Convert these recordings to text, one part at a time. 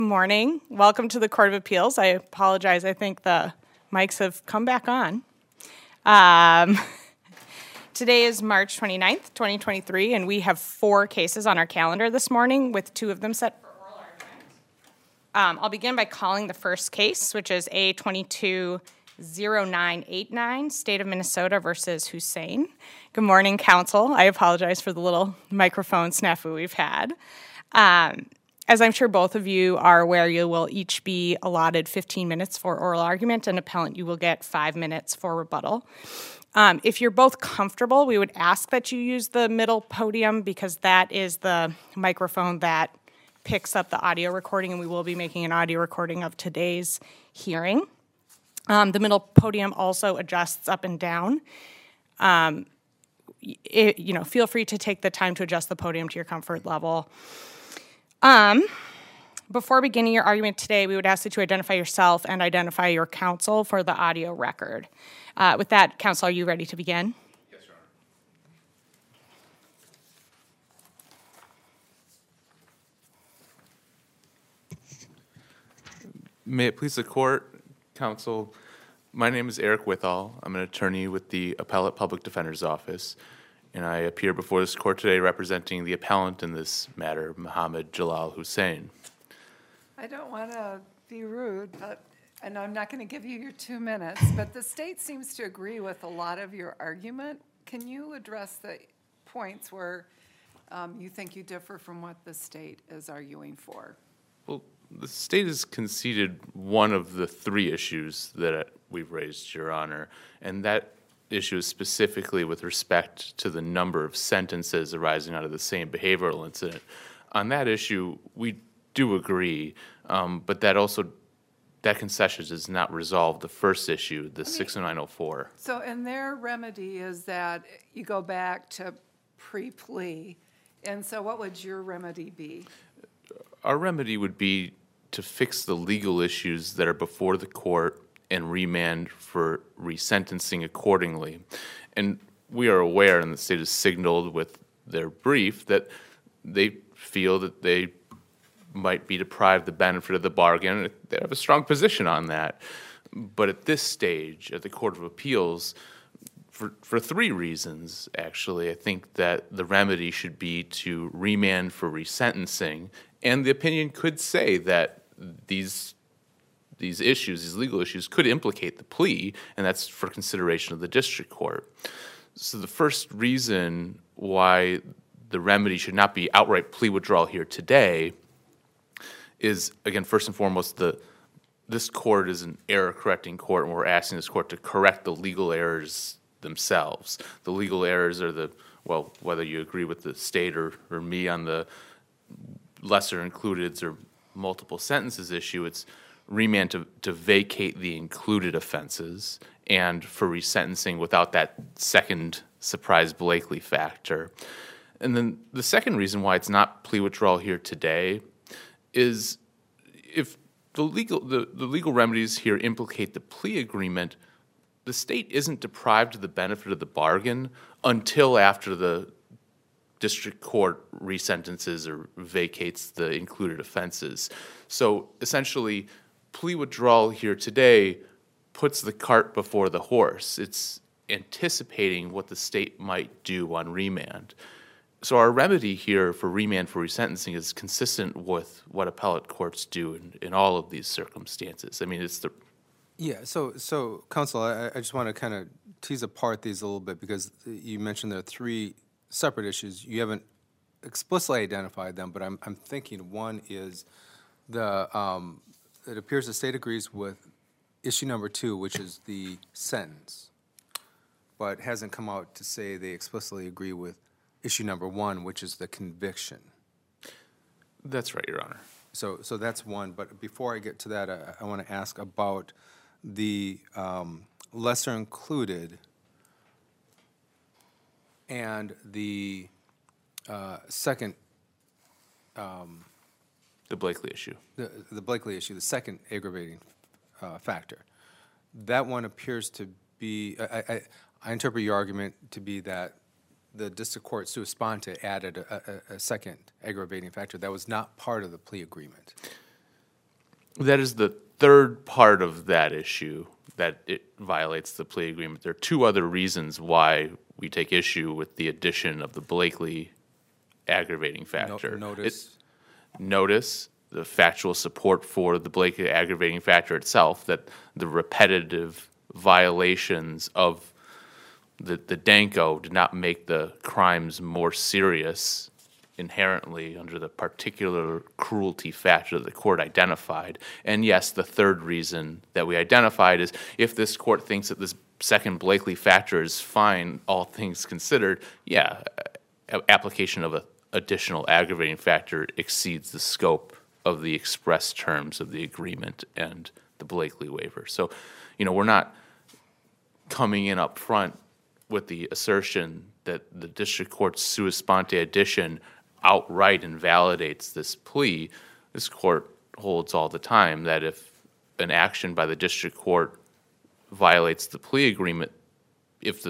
Good morning. Welcome to the Court of Appeals. I apologize. I think the mics have come back on. Today is March 29th, 2023, and we have 4 cases on our calendar this morning, with 2 of them set for oral argument. I'll begin by calling the first case, which is A220989, State of Minnesota versus Hussein. Good morning, counsel. I apologize for the little microphone snafu we've had. As I'm sure both of you are aware, you will each be allotted 15 minutes for oral argument, and appellant, you will get 5 minutes for rebuttal. If you're both comfortable, we would ask that you use the middle podium because that is the microphone that picks up the audio recording, and we will be making an audio recording of today's hearing. The middle podium also adjusts up and down. Feel free to take the time to adjust the podium to your comfort level. Before beginning your argument today, we would ask that you identify yourself and identify your counsel for the audio record. With that, counsel, are you ready to begin? Yes, Your Honor. May it please the court, counsel, my name is Eric Withall. I'm an attorney with the Appellate Public Defender's Office, and I appear before this court today representing the appellant in this matter, Mohammed Jalal Hussein. I don't want to be rude, and I'm not going to give you your 2 minutes, but the state seems to agree with a lot of your argument. Can you address the points where you think you differ from what the state is arguing for? Well, the state has conceded one of the 3 issues that we've raised, Your Honor, and that issue is specifically with respect to the number of sentences arising out of the same behavioral incident. On that issue, we do agree, but that concession does not resolve the first issue, the 60904. So, and their remedy is that you go back to pre-plea, and so what would your remedy be? Our remedy would be to fix the legal issues that are before the court and remand for resentencing accordingly. And we are aware, and the state has signaled with their brief, that they feel that they might be deprived the benefit of the bargain. They have a strong position on that. But at this stage, at the Court of Appeals, for 3 reasons, actually, I think that the remedy should be to remand for resentencing, and the opinion could say that these issues, these legal issues, could implicate the plea, and that's for consideration of the district court. So the first reason why the remedy should not be outright plea withdrawal here today is, again, first and foremost, this court is an error-correcting court, and we're asking this court to correct the legal errors themselves. The legal errors are whether you agree with the state or me on the lesser includeds or multiple sentences issue, it's remand to vacate the included offenses and for resentencing without that second surprise Blakely factor. And then the second reason why it's not plea withdrawal here today is if the legal remedies here implicate the plea agreement, the state isn't deprived of the benefit of the bargain until after the district court resentences or vacates the included offenses. So essentially, plea withdrawal here today puts the cart before the horse. It's anticipating what the state might do on remand. So our remedy here for remand for resentencing is consistent with what appellate courts do in all of these circumstances. I mean, it's the... Yeah, so counsel, I just want to kind of tease apart these a little bit because you mentioned there are 3 separate issues. You haven't explicitly identified them, but I'm thinking one is it appears the state agrees with issue number 2, which is the sentence, but hasn't come out to say they explicitly agree with issue number 1, which is the conviction. That's right, Your Honor. So that's one, but before I get to that, I want to ask about the lesser included and the second... the Blakely issue. The Blakely issue, the second aggravating factor. That one appears to be... I interpret your argument to be that the district court sua sponte added a second aggravating factor that was not part of the plea agreement. That is the third part of that issue, that it violates the plea agreement. There are two other reasons why we take issue with the addition of the Blakely aggravating factor. Notice the factual support for the Blakely aggravating factor itself, that the repetitive violations of the Danko did not make the crimes more serious inherently under the particular cruelty factor that the court identified. And yes, the third reason that we identified is if this court thinks that this second Blakely factor is fine, all things considered, application of an additional aggravating factor exceeds the scope of the express terms of the agreement and the Blakely waiver. So, we're not coming in up front with the assertion that the district court's sua sponte addition outright invalidates this plea. This court holds all the time that if an action by the district court violates the plea agreement, if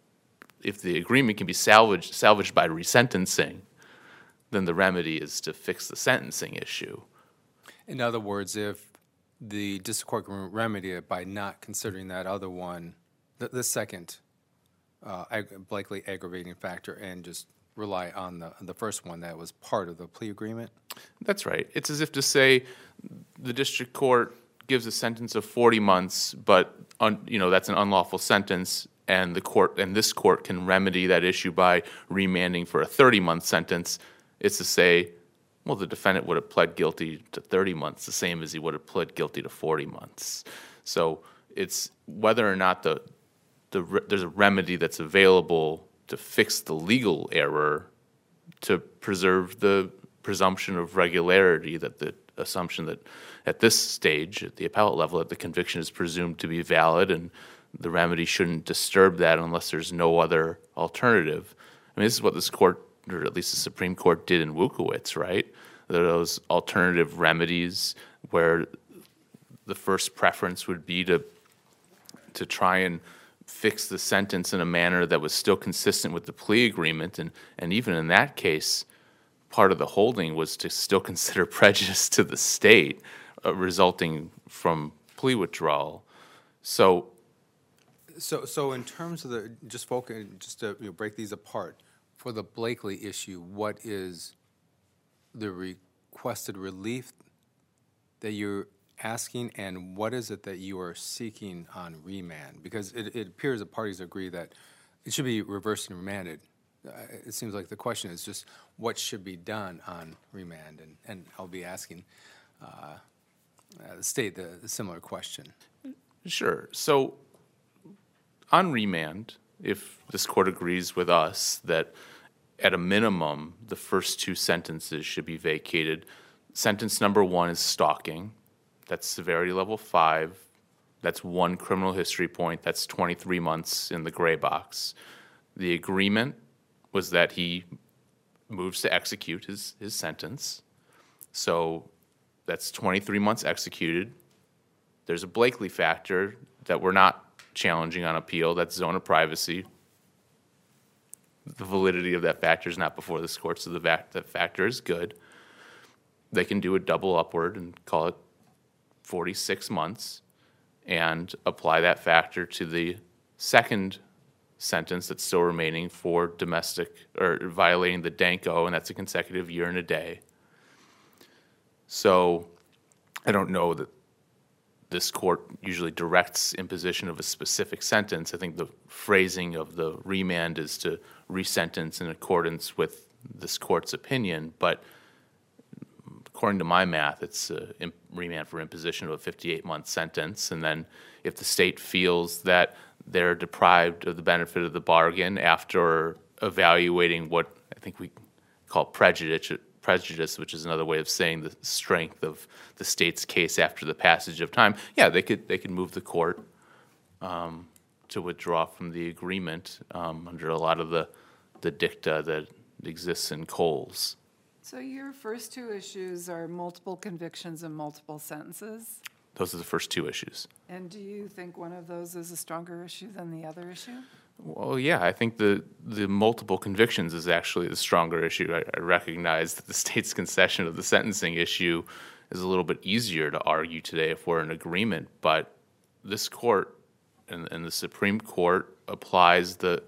the agreement can be salvaged by resentencing, then the remedy is to fix the sentencing issue. In other words, if the district court can remedy it by not considering that other one, the second Blakely aggravating factor, and just rely on the first one that was part of the plea agreement? That's right. It's as if to say the district court gives a sentence of 40 months, but that's an unlawful sentence, and this court can remedy that issue by remanding for a 30-month sentence. It's to say, well, the defendant would have pled guilty to 30 months, the same as he would have pled guilty to 40 months. So it's whether or not there's a remedy that's available to fix the legal error, to preserve the presumption of regularity, that the assumption that at this stage, at the appellate level, that the conviction is presumed to be valid, and the remedy shouldn't disturb that unless there's no other alternative. I mean, this is what this court, or at least the Supreme Court, did in Wukowitz, right? There are those alternative remedies where the first preference would be to try and fix the sentence in a manner that was still consistent with the plea agreement, and even in that case, part of the holding was to still consider prejudice to the state resulting from plea withdrawal. So in terms of to break these apart, for the Blakely issue, what is the requested relief that you're asking, and what is it that you are seeking on remand? Because it appears that parties agree that it should be reversed and remanded. It seems like the question is just what should be done on remand, and I'll be asking the state the similar question. Sure. So on remand, if this court agrees with us that at a minimum the first two sentences should be vacated, sentence number 1 is stalking. That's severity level 5. That's 1 criminal history point. That's 23 months in the gray box. The agreement was that he moves to execute his sentence. So that's 23 months executed. There's a Blakely factor that we're not challenging on appeal. That's zone of privacy. The validity of that factor is not before this court, so that factor is good. They can do a double upward and call it 46 months and apply that factor to the second sentence that's still remaining for domestic or violating the Danko, and that's a consecutive year and a day. So I don't know that this court usually directs imposition of a specific sentence. I think the phrasing of the remand is to resentence in accordance with this court's opinion, but according to my math, it's a remand for imposition of a 58-month sentence, and then if the state feels that they're deprived of the benefit of the bargain after evaluating what I think we call prejudice, which is another way of saying the strength of the state's case after the passage of time, they could move the court to withdraw from the agreement under a lot of the dicta that exists in Coles. So your first two issues are multiple convictions and multiple sentences? Those are the first two issues. And do you think one of those is a stronger issue than the other issue? Well, yeah, I think the multiple convictions is actually the stronger issue. I recognize that the state's concession of the sentencing issue is a little bit easier to argue today if we're in agreement. But this court and the Supreme Court applies the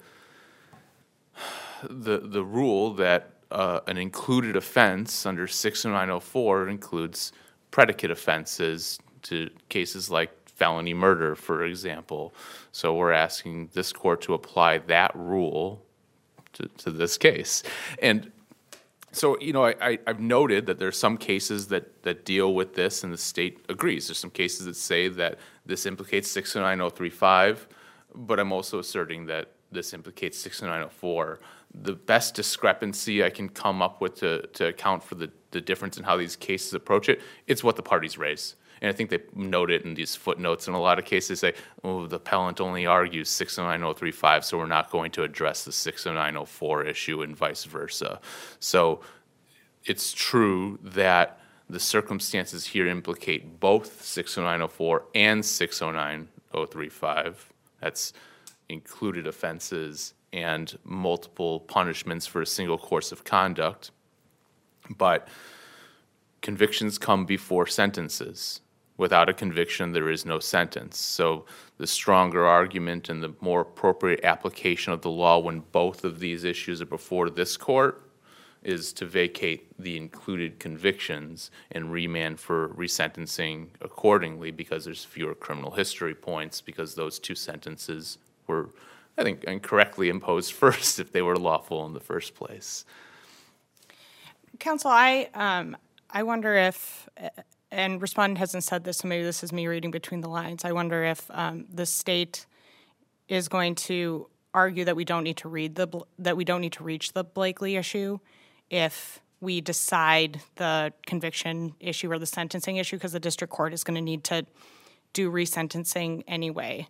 rule that an included offense under 60904 includes predicate offenses to cases like felony murder, for example. So we're asking this court to apply that rule to this case. And so, I've noted that there are some cases that deal with this, and the state agrees. There's some cases that say that this implicates 609-035, but I'm also asserting that this implicates 609-04. The best discrepancy I can come up with to account for the difference in how these cases approach it, it's what the parties raise. And I think they note it in these footnotes. In a lot of cases, they say, oh, the appellant only argues 609-035, so we're not going to address the 609-04 issue and vice versa. So it's true that the circumstances here implicate both 609-04 and 609-035. That's included offenses and multiple punishments for a single course of conduct. But convictions come before sentences. Without a conviction, there is no sentence. So the stronger argument and the more appropriate application of the law when both of these issues are before this court is to vacate the included convictions and remand for resentencing accordingly, because there's fewer criminal history points, because those two sentences were, I think, incorrectly imposed first if they were lawful in the first place. Counsel, I wonder if, and respondent hasn't said this, so maybe this is me reading between the lines. I wonder if the state is going to argue that we don't need to reach the Blakely issue if we decide the conviction issue or the sentencing issue, because the district court is going to need to do resentencing anyway.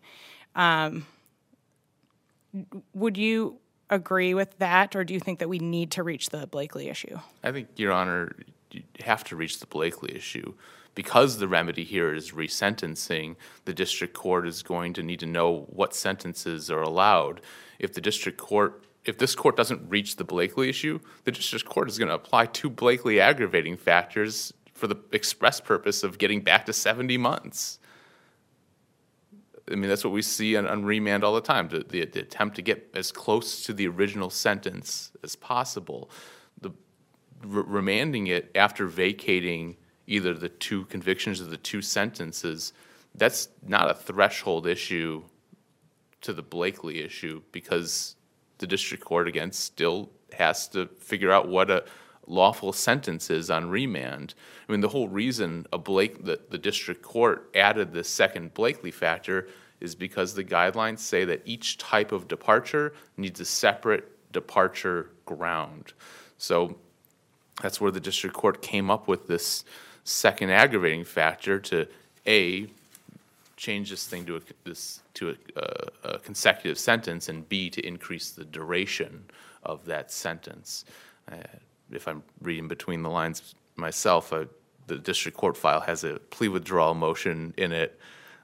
Would you agree with that, or do you think that we need to reach the Blakely issue? I think, Your Honor, you have to reach the Blakely issue. Because the remedy here is resentencing, the district court is going to need to know what sentences are allowed. If this court doesn't reach the Blakely issue, the district court is going to apply two Blakely aggravating factors for the express purpose of getting back to 70 months. I mean, that's what we see on remand all the time, the attempt to get as close to the original sentence as possible. Remanding it after vacating either the two convictions or the two sentences, that's not a threshold issue to the Blakely issue, because the district court, again, still has to figure out what a lawful sentence is on remand. I mean, the whole reason the district court added this second Blakely factor is because the guidelines say that each type of departure needs a separate departure ground. So that's where the district court came up with this second aggravating factor to change this thing to a consecutive sentence, and B, to increase the duration of that sentence. If I'm reading between the lines myself, the district court file has a plea withdrawal motion in it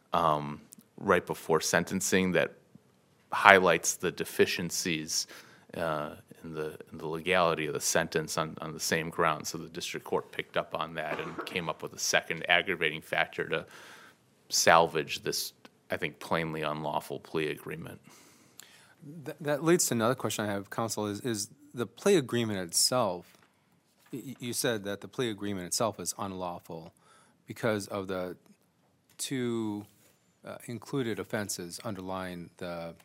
right before sentencing that highlights the deficiencies in the legality of the sentence on the same ground. So the district court picked up on that and came up with a second aggravating factor to salvage this, I think, plainly unlawful plea agreement. That leads to another question I have, counsel, is the plea agreement itself, you said that the plea agreement itself is unlawful because of the two included offenses underlying the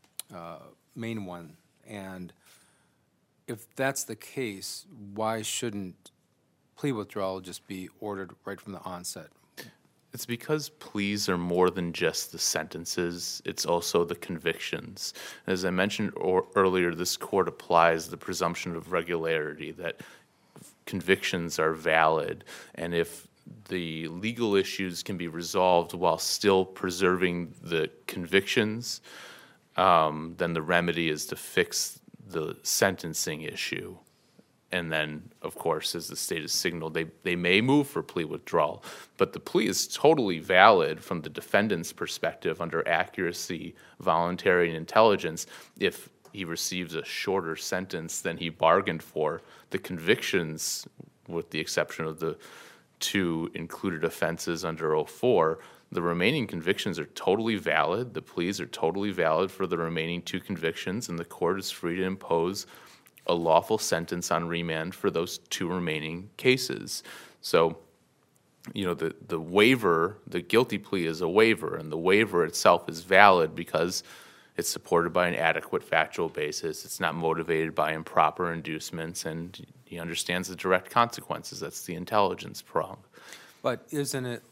main one. And if that's the case, why shouldn't plea withdrawal just be ordered right from the onset? It's because pleas are more than just the sentences. It's also the convictions. As I mentioned earlier, this court applies the presumption of regularity, that convictions are valid. And if the legal issues can be resolved while still preserving the convictions, then the remedy is to fix the sentencing issue. And then, of course, as the state has signaled, they may move for plea withdrawal. But the plea is totally valid from the defendant's perspective under accuracy, voluntary, and intelligence if he receives a shorter sentence than he bargained for. The convictions, with the exception of the two included offenses under 04, the remaining convictions are totally valid. The pleas are totally valid for the remaining two convictions, and the court is free to impose a lawful sentence on remand for those two remaining cases. So, the waiver, the guilty plea is a waiver, and the waiver itself is valid because it's supported by an adequate factual basis. It's not motivated by improper inducements, and he understands the direct consequences. That's the intelligence prong. But isn't it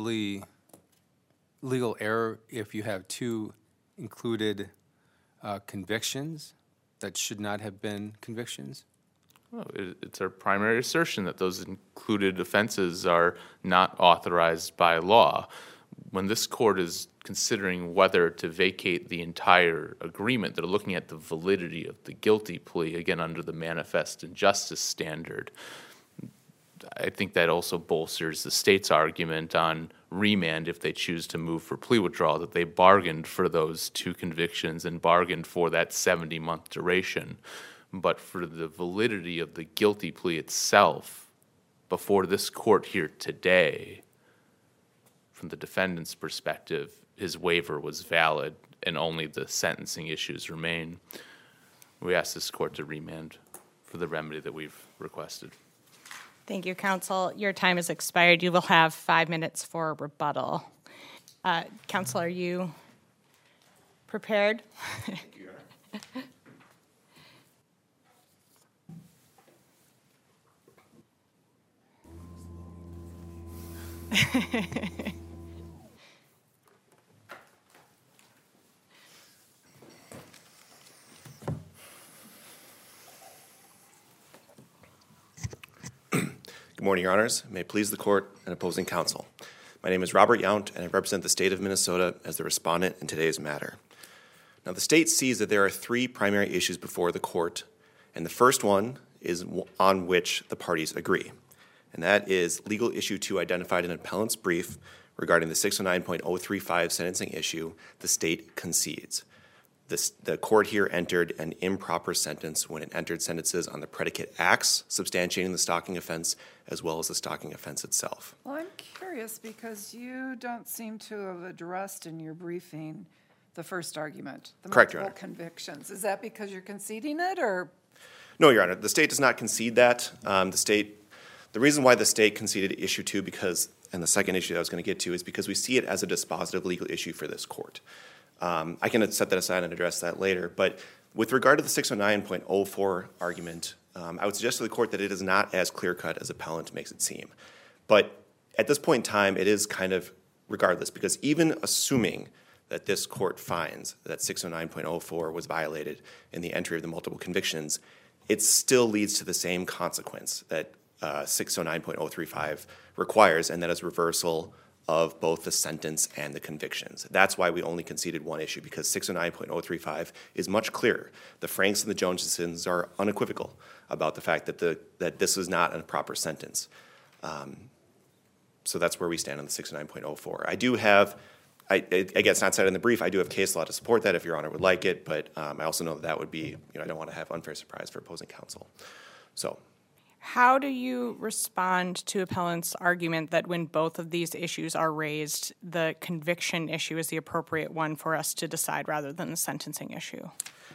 legal error if you have two included convictions that should not have been convictions? Well, it's our primary assertion that those included offenses are not authorized by law. When this court is considering whether to vacate the entire agreement, they're looking at the validity of the guilty plea, again, under the manifest injustice standard. I think that also bolsters the state's argument on remand if they choose to move for plea withdrawal, that they bargained for those two convictions and bargained for that 70-month duration. But for the validity of the guilty plea itself, before this court here today, from the defendant's perspective, his waiver was valid and only the sentencing issues remain. We ask this court to remand for the remedy that we've requested. Thank you, counsel. Your time has expired. You will have 5 minutes for rebuttal. Counsel, are you prepared? Thank you, Your Honor. Good morning, Your Honors. May it please the court and opposing counsel. My name is Robert Yount, and I represent the state of Minnesota as the respondent in today's matter. Now, the state sees that there are three primary issues before the court, and the first one is on which the parties agree, and that is legal issue 2 identified in an appellant's brief regarding the 609.035 sentencing issue. The state concedes. The court here entered an improper sentence when it entered sentences on the predicate acts substantiating the stalking offense as well as the stalking offense itself. Well, I'm curious because you don't seem to have addressed in your briefing the first argument, the Correct, Your multiple Honor. convictions. Is that because you're conceding it, or? No, Your Honor. The state does not concede that. The reason why the state conceded issue 2 and the second issue that I was going to get to is because we see it as a dispositive legal issue for this court. I can set that aside and address that later. But with regard to the 609.04 argument, I would suggest to the court that it is not as clear-cut as appellant makes it seem. But at this point in time, it is kind of regardless, because even assuming that this court finds that 609.04 was violated in the entry of the multiple convictions, it still leads to the same consequence that 609.035 requires, and that is reversal of both the sentence and the convictions. That's why we only conceded one issue, because 609.035 is much clearer. The Franks and the Jonesons are unequivocal about the fact that this is not a proper sentence. So that's where we stand on the 609.04. I do have, I guess not said in the brief, I do have case law to support that if Your Honor would like it, but I also know that would be, I don't want to have unfair surprise for opposing counsel. So. How do you respond to appellant's argument that when both of these issues are raised, the conviction issue is the appropriate one for us to decide rather than the sentencing issue?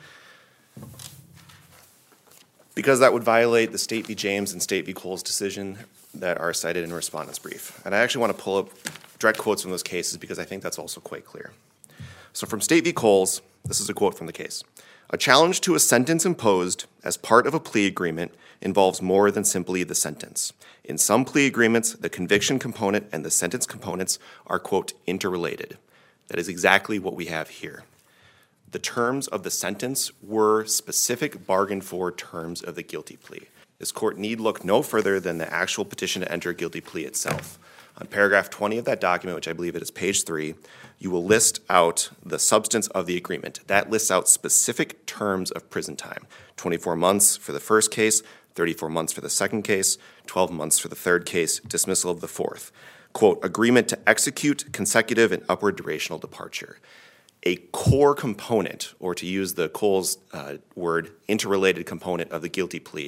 Because that would violate the State v. James and State v. Coles decision that are cited in respondent's brief. And I actually want to pull up direct quotes from those cases because I think that's also quite clear. So from State v. Coles, this is a quote from the case. A challenge to a sentence imposed as part of a plea agreement involves more than simply the sentence. In some plea agreements, the conviction component and the sentence components are, quote, interrelated. That is exactly what we have here. The terms of the sentence were specific bargained for terms of the guilty plea. This court need look no further than the actual petition to enter a guilty plea itself. On paragraph 20 of that document, which I believe it is page 3, you will list out the substance of the agreement. That lists out specific terms of prison time. 24 months for the first case, 34 months for the second case, 12 months for the third case, dismissal of the fourth. Quote, agreement to execute consecutive and upward durational departure. A core component, or to use the Coles word, interrelated component of the guilty plea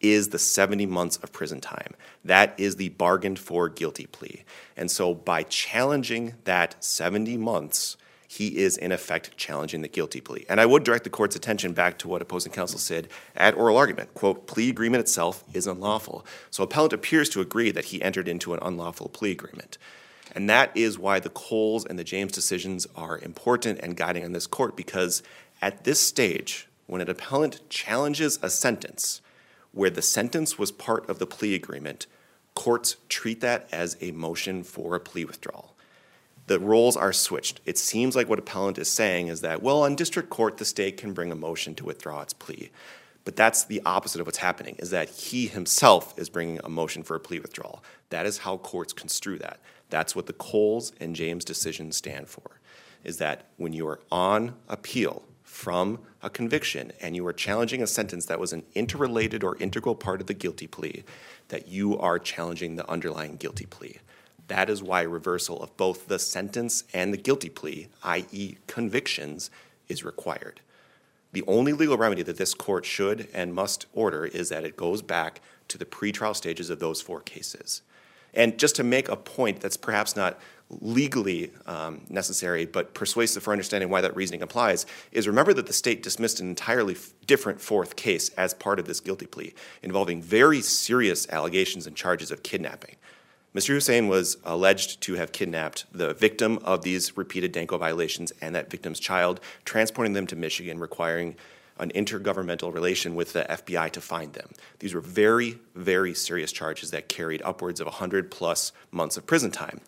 is the 70 months of prison time. That is the bargained for guilty plea. And so by challenging that 70 months, he is in effect challenging the guilty plea. And I would direct the court's attention back to what opposing counsel said at oral argument. Quote, plea agreement itself is unlawful. So appellant appears to agree that he entered into an unlawful plea agreement. And that is why the Coles and the James decisions are important and guiding on this court, because at this stage, when an appellant challenges a sentence where the sentence was part of the plea agreement, courts treat that as a motion for a plea withdrawal. The roles are switched. It seems like what appellant is saying is that, well, on district court, the state can bring a motion to withdraw its plea. But that's the opposite of what's happening, is that he himself is bringing a motion for a plea withdrawal. That is how courts construe that. That's what the Coles and James decisions stand for, is that when you are on appeal from a conviction and you are challenging a sentence that was an interrelated or integral part of the guilty plea, that you are challenging the underlying guilty plea. That is why reversal of both the sentence and the guilty plea, i.e. convictions, is required. The only legal remedy that this court should and must order is that it goes back to the pretrial stages of those 4 cases. And just to make a point that's perhaps not legally necessary but persuasive for understanding why that reasoning applies, is remember that the state dismissed an entirely different 4th case as part of this guilty plea, involving very serious allegations and charges of kidnapping. Mr. Hussein was alleged to have kidnapped the victim of these repeated Danko violations and that victim's child, transporting them to Michigan, requiring an intergovernmental relation with the FBI to find them. These were very, very serious charges that carried upwards of 100+ months of prison time.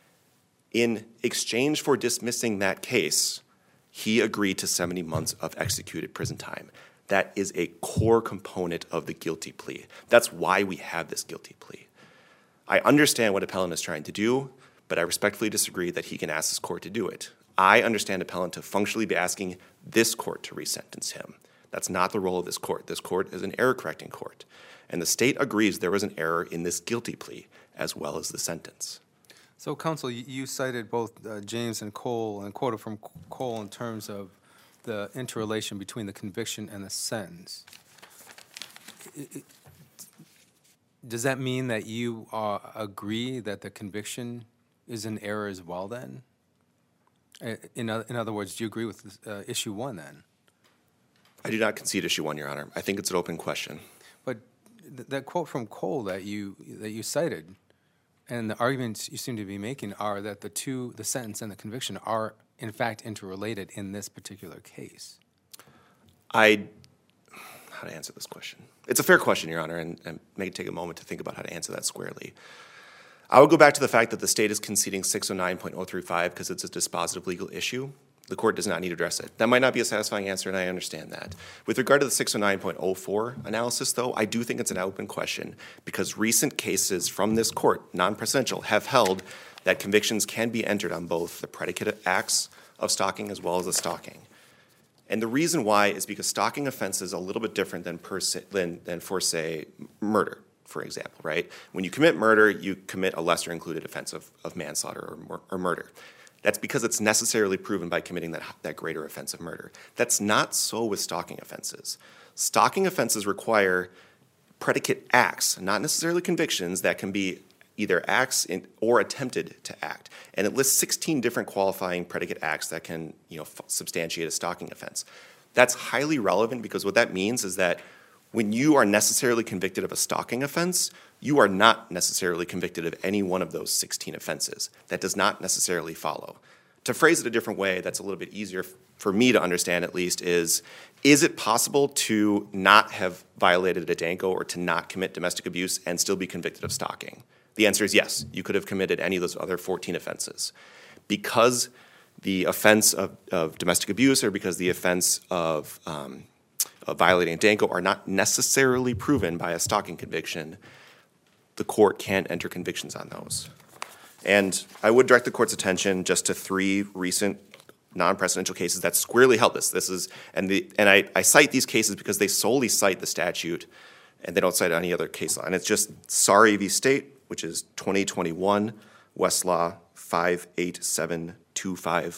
In exchange for dismissing that case, he agreed to 70 months of executed prison time. That is a core component of the guilty plea. That's why we have this guilty plea. I understand what appellant is trying to do, but I respectfully disagree that he can ask this court to do it. I understand appellant to functionally be asking this court to resentence him. That's not the role of this court. This court is an error-correcting court. And the state agrees there was an error in this guilty plea, as well as the sentence. So, counsel, you cited both James and Cole, and quoted from Cole in terms of the interrelation between the conviction and the sentence. Does that mean that you agree that the conviction is an error as well then? In other words, do you agree with issue 1 then? I do not concede issue 1, Your Honor. I think it's an open question. But that quote from Cole that you cited, and the arguments you seem to be making are that the sentence and the conviction are in fact interrelated in this particular case. How to answer this question? It's a fair question, Your Honor, and may take a moment to think about how to answer that squarely. I would go back to the fact that the state is conceding 609.035 because it's a dispositive legal issue. The court does not need to address it. That might not be a satisfying answer, and I understand that. With regard to the 609.04 analysis, though, I do think it's an open question because recent cases from this court, non-presidential, have held that convictions can be entered on both the predicate acts of stalking as well as the stalking. And the reason why is because stalking offense is a little bit different than for, say, murder, for example, right? When you commit murder, you commit a lesser included offense of manslaughter or murder. That's because it's necessarily proven by committing that greater offense of murder. That's not so with stalking offenses. Stalking offenses require predicate acts, not necessarily convictions, that can be either acts or attempted to act. And it lists 16 different qualifying predicate acts that can substantiate a stalking offense. That's highly relevant because what that means is that when you are necessarily convicted of a stalking offense, you are not necessarily convicted of any one of those 16 offenses. That does not necessarily follow. To phrase it a different way that's a little bit easier for me to understand at least is it possible to not have violated a Danko or to not commit domestic abuse and still be convicted of stalking? The answer is yes. You could have committed any of those other 14 offenses. Because the offense of domestic abuse or because the offense of violating a Danko are not necessarily proven by a stalking conviction, the court can't enter convictions on those. And I would direct the court's attention just to 3 recent non-presidential cases that squarely held this. I cite these cases because they solely cite the statute and they don't cite any other case law. And it's just Sari v. State, which is 2021, Westlaw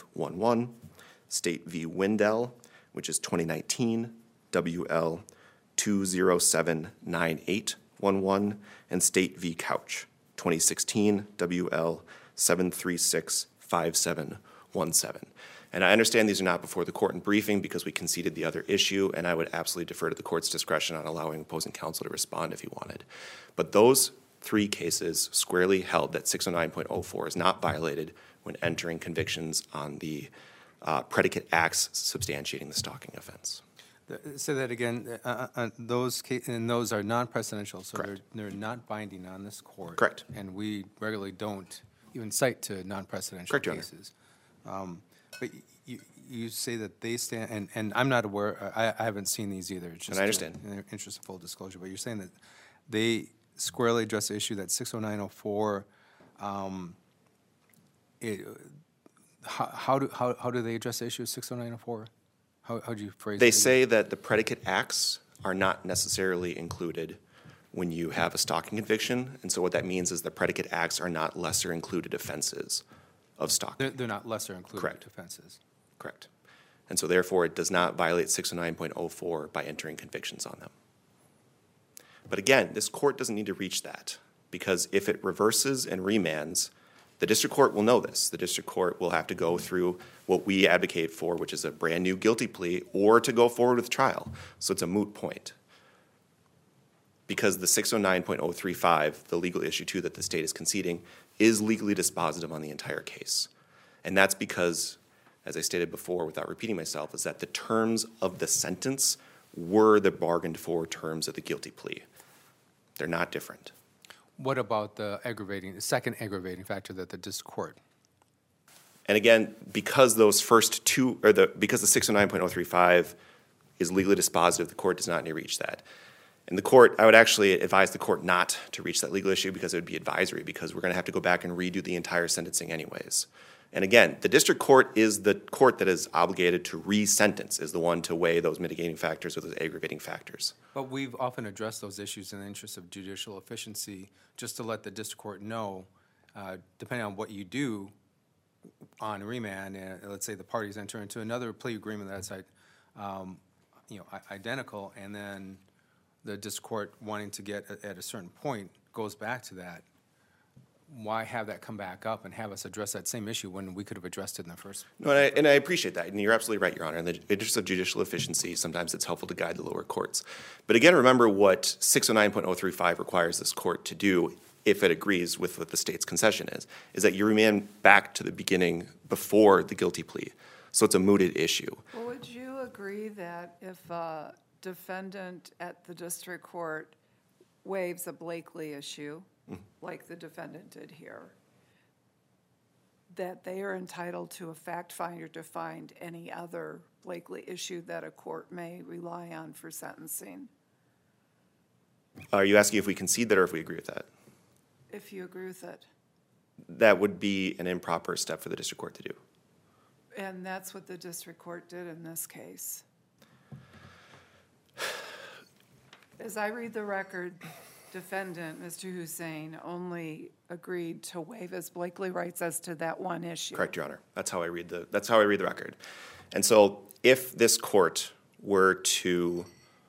5872511, State v. Wendell, which is 2019, WL 2079811, and State v. Couch, 2016 WL 7365717. And I understand these are not before the court in briefing because we conceded the other issue, and I would absolutely defer to the court's discretion on allowing opposing counsel to respond if he wanted. But those three cases squarely held that 609.04 is not violated when entering convictions on the predicate acts substantiating the stalking offense. Say that again. Those are non-precedential, so they're not binding on this court. Correct. And we regularly don't even cite to non-precedential Correct, Your Honor. cases. But you say that they stand, and I'm not aware. I haven't seen these either. It's just And I understand. in the interest of full disclosure, but you're saying that they squarely address the issue that 60904. How do they address the issue of 60904? How do you phrase it? They say that the predicate acts are not necessarily included when you have a stalking conviction, and so what that means is the predicate acts are not lesser included offenses of stalking. They're not lesser included Correct. offenses. Correct. And so therefore, it does not violate 609.04 by entering convictions on them. But again, this court doesn't need to reach that, because if it reverses and remands, the district court will know this. The district court will have to go through what we advocate for, which is a brand new guilty plea, or to go forward with trial. So it's a moot point. Because the 609.035, the legal issue 2 that the state is conceding, is legally dispositive on the entire case. And that's because, as I stated before without repeating myself, is that the terms of the sentence were the bargained for terms of the guilty plea. They're not different. What about the second aggravating factor that the district court? And again, because those first two, because the 609.035 is legally dispositive, the court does not need to reach that. And the court, I would actually advise the court not to reach that legal issue because it would be advisory, because we're going to have to go back and redo the entire sentencing anyways. And again, the district court is the court that is obligated to re-sentence, is the one to weigh those mitigating factors or those aggravating factors. But we've often addressed those issues in the interest of judicial efficiency, just to let the district court know, depending on what you do on remand, let's say the parties enter into another plea agreement that's identical, and then the district court wanting to get at a certain point goes back to that. Why have that come back up and have us address that same issue when we could have addressed it in the first? No, and I appreciate that, and you're absolutely right, Your Honor. In the interest of judicial efficiency, sometimes it's helpful to guide the lower courts. But again, remember what 609.035 requires this court to do, if it agrees with what the state's concession is that you remand back to the beginning before the guilty plea. So it's a mooted issue. Well, would you agree that if a defendant at the district court waives a Blakely issue, like the defendant did here, that they are entitled to a fact finder to find any other Blakely issue that a court may rely on for sentencing? Are you asking if we concede that or if we agree with that? If you agree with it. That would be an improper step for the district court to do. And that's what the district court did in this case. As I read the record, defendant, Mr. Hussein, only agreed to waive his Blakely rights as to that one issue. Correct, Your Honor. That's how I read the record. And so if this court were to,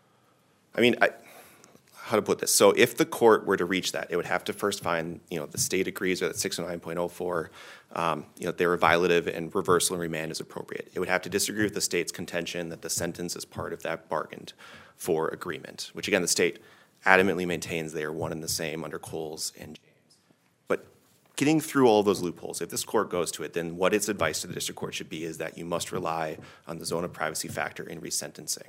how to put this? So if the court were to reach that, it would have to first find, the state agrees or that 609.04, they were violative and reversal and remand is appropriate. It would have to disagree with the state's contention that the sentence is part of that bargained for agreement, which again, the state adamantly maintains they are one and the same under Coles and James. But getting through all those loopholes, if this court goes to it, then what its advice to the district court should be is that you must rely on the zone of privacy factor in resentencing.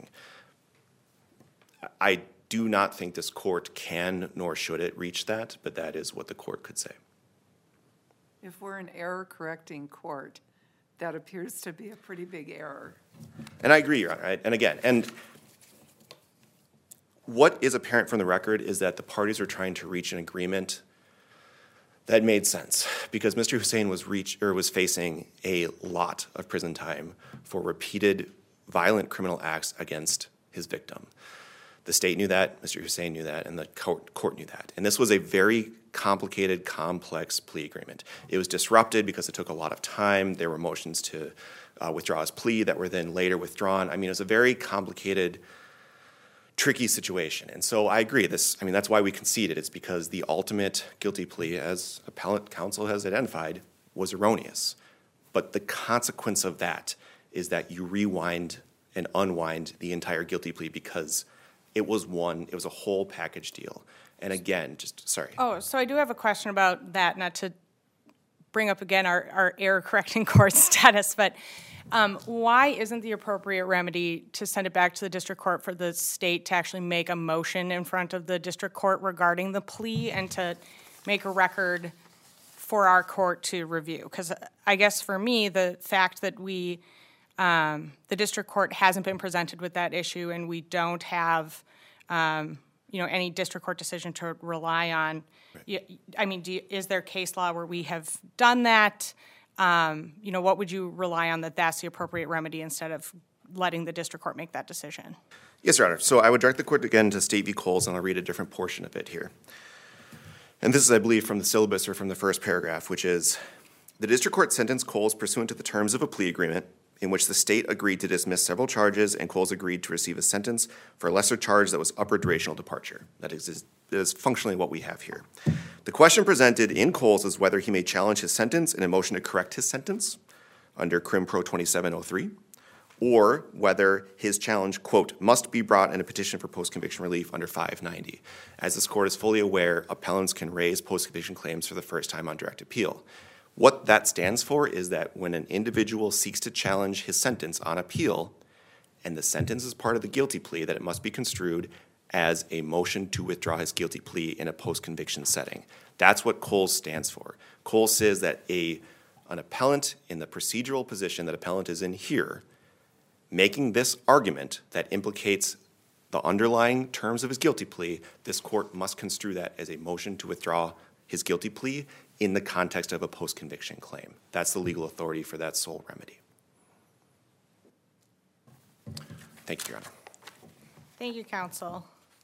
I do not think this court can nor should it reach that, but that is what the court could say. If we're an error-correcting court, that appears to be a pretty big error. And I agree, Your Honor. And again, what is apparent from the record is that the parties are trying to reach an agreement that made sense because Mr. Hussein was facing a lot of prison time for repeated violent criminal acts against his victim. The state knew that, Mr. Hussein knew that, and the court knew that. And this was a very complicated, complex plea agreement. It was disrupted because it took a lot of time. There were motions to withdraw his plea that were then later withdrawn. It was a very complicated tricky situation. And so I agree. That's why we conceded. It's because the ultimate guilty plea, as appellate counsel has identified, was erroneous. But the consequence of that is that you rewind and unwind the entire guilty plea because it was a whole package deal. And again, sorry. Oh, so I do have a question about that, not to bring up again our error-correcting court status, but why isn't the appropriate remedy to send it back to the district court for the state to actually make a motion in front of the district court regarding the plea and to make a record for our court to review? Because I guess for me, the fact that the district court hasn't been presented with that issue and we don't have, any district court decision to rely on. Right. Is there case law where we have done that? What would you rely on that's the appropriate remedy instead of letting the district court make that decision? Yes, Your Honor. So I would direct the court again to State v. Coles, and I'll read a different portion of it here. And this is, I believe, from the syllabus or from the first paragraph, which is, the district court sentenced Coles pursuant to the terms of a plea agreement in which the state agreed to dismiss several charges and Coles agreed to receive a sentence for a lesser charge that was upper durational departure. That is functionally what we have here. The question presented in Coles is whether he may challenge his sentence in a motion to correct his sentence under Crim Pro 2703, or whether his challenge, quote, must be brought in a petition for post-conviction relief under 590. As this court is fully aware, appellants can raise post-conviction claims for the first time on direct appeal. What that stands for is that when an individual seeks to challenge his sentence on appeal, and the sentence is part of the guilty plea, that it must be construed as a motion to withdraw his guilty plea in a post-conviction setting. That's what Coles stands for. Coles says that an appellant in the procedural position that appellant is in here, making this argument that implicates the underlying terms of his guilty plea, this court must construe that as a motion to withdraw his guilty plea in the context of a post-conviction claim. That's the legal authority for that sole remedy. Thank you, Your Honor. Thank you, counsel.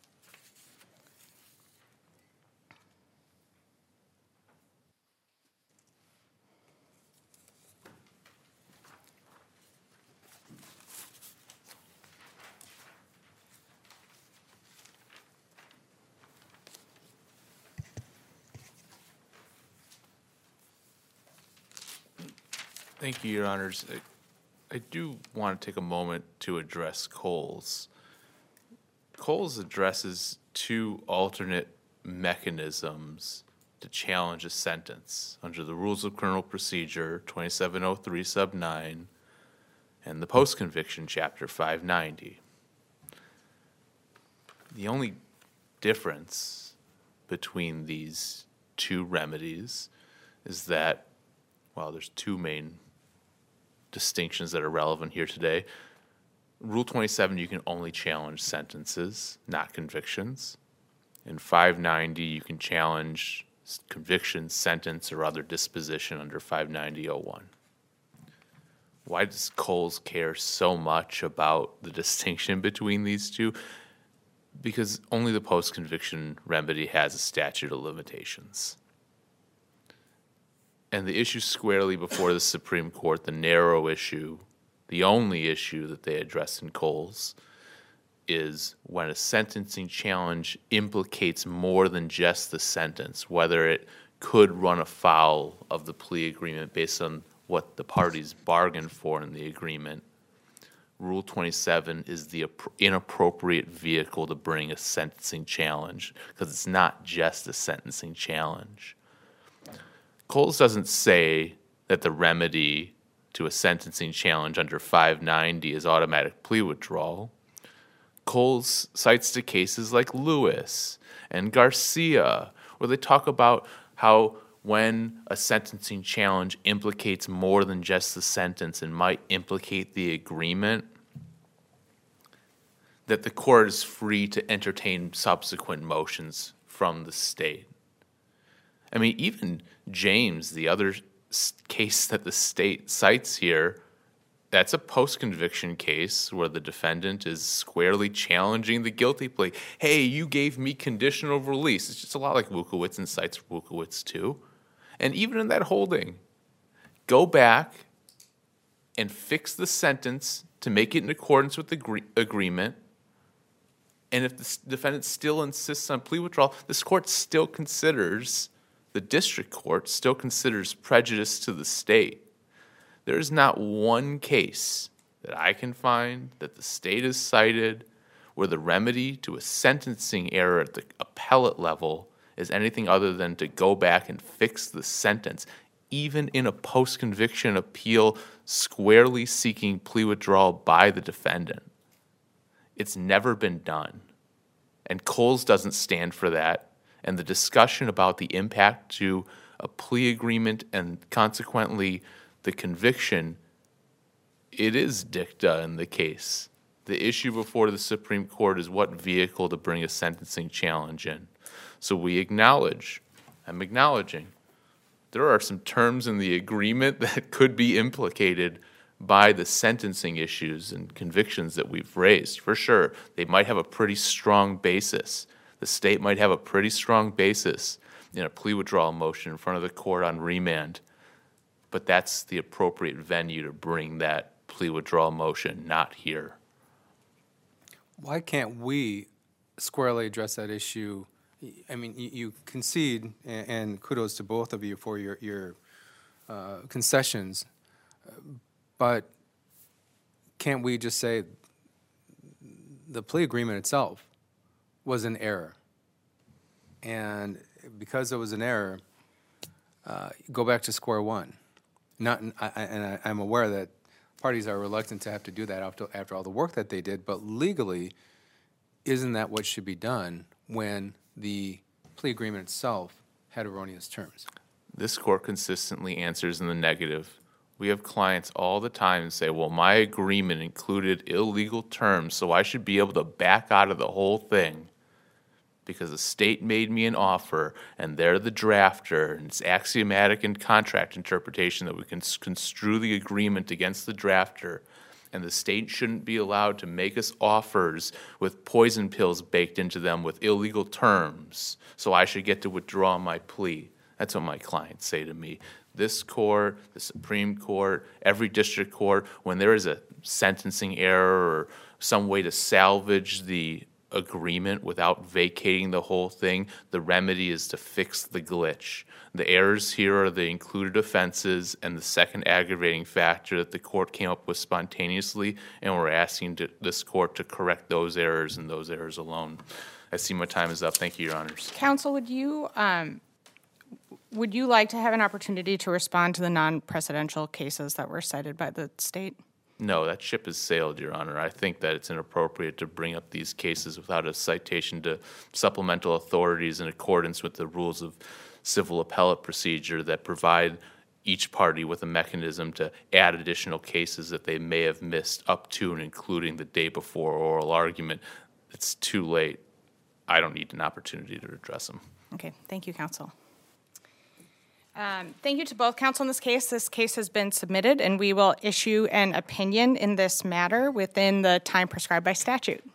Thank you, Your Honors. I do want to take a moment to address Coles. Coles addresses two alternate mechanisms to challenge a sentence under the Rules of Criminal Procedure 2703 sub 9 and the Post-Conviction Chapter 590. The only difference between these two remedies is that, well, there's two main distinctions that are relevant here today. Rule 27, you can only challenge sentences, not convictions. In 590, you can challenge conviction, sentence, or other disposition under 590-01. Why does Coles care so much about the distinction between these two? Because only the post-conviction remedy has a statute of limitations. And the issue squarely before the Supreme Court, the narrow issue, the only issue that they address in Coles, is when a sentencing challenge implicates more than just the sentence, whether it could run afoul of the plea agreement based on what the parties bargained for in the agreement. Rule 27 is the inappropriate vehicle to bring a sentencing challenge because it's not just a sentencing challenge. Coles doesn't say that the remedy to a sentencing challenge under 590 is automatic plea withdrawal. Coles cites to cases like Lewis and Garcia, where they talk about how when a sentencing challenge implicates more than just the sentence and might implicate the agreement, that the court is free to entertain subsequent motions from the state. I mean, even James, the other case that the state cites here, that's a post-conviction case where the defendant is squarely challenging the guilty plea. Hey, you gave me conditional release. It's just a lot like Wukowitz and cites Wukowitz too. And even in that holding, go back and fix the sentence to make it in accordance with the agreement And if the defendant still insists on plea withdrawal, this court still considers, the district court still considers prejudice to the state. There is not one case that I can find that the state has cited where the remedy to a sentencing error at the appellate level is anything other than to go back and fix the sentence, even in a post-conviction appeal squarely seeking plea withdrawal by the defendant. It's never been done. And Coles doesn't stand for that. And the discussion about the impact to a plea agreement and consequently the conviction, it is dicta in the case. The issue before the Supreme Court is what vehicle to bring a sentencing challenge in. So I'm acknowledging, there are some terms in the agreement that could be implicated by the sentencing issues and convictions that we've raised. For sure, they might have a pretty strong basis. The state might have a pretty strong basis in a plea withdrawal motion in front of the court on remand, but that's the appropriate venue to bring that plea withdrawal motion, not here. Why can't we squarely address that issue? I mean, you concede, and kudos to both of you for your concessions, but can't we just say the plea agreement itself was an error? And because it was an error, go back to square one. I'm aware that parties are reluctant to have to do that after all the work that they did, but legally, isn't that what should be done when the plea agreement itself had erroneous terms? This court consistently answers in the negative. We have clients all the time say, well, my agreement included illegal terms, so I should be able to back out of the whole thing because the state made me an offer and they're the drafter, and it's axiomatic in contract interpretation that we can construe the agreement against the drafter, and the state shouldn't be allowed to make us offers with poison pills baked into them with illegal terms, so I should get to withdraw my plea. That's what my clients say to me. This court, the Supreme Court, every district court, when there is a sentencing error or some way to salvage the agreement without vacating the whole thing, the remedy is to fix the glitch. The errors here are the included offenses and the second aggravating factor that the court came up with spontaneously, and we're asking this court to correct those errors and those errors alone. I see my time is up. Thank you, Your Honors. Counsel, would you like to have an opportunity to respond to the non-precedential cases that were cited by the state? No, that ship has sailed, Your Honor. I think that it's inappropriate to bring up these cases without a citation to supplemental authorities in accordance with the rules of civil appellate procedure that provide each party with a mechanism to add additional cases that they may have missed up to and including the day before oral argument. It's too late. I don't need an opportunity to address them. Okay, thank you, counsel. Thank you to both counsel in this case. This case has been submitted, and we will issue an opinion in this matter within the time prescribed by statute.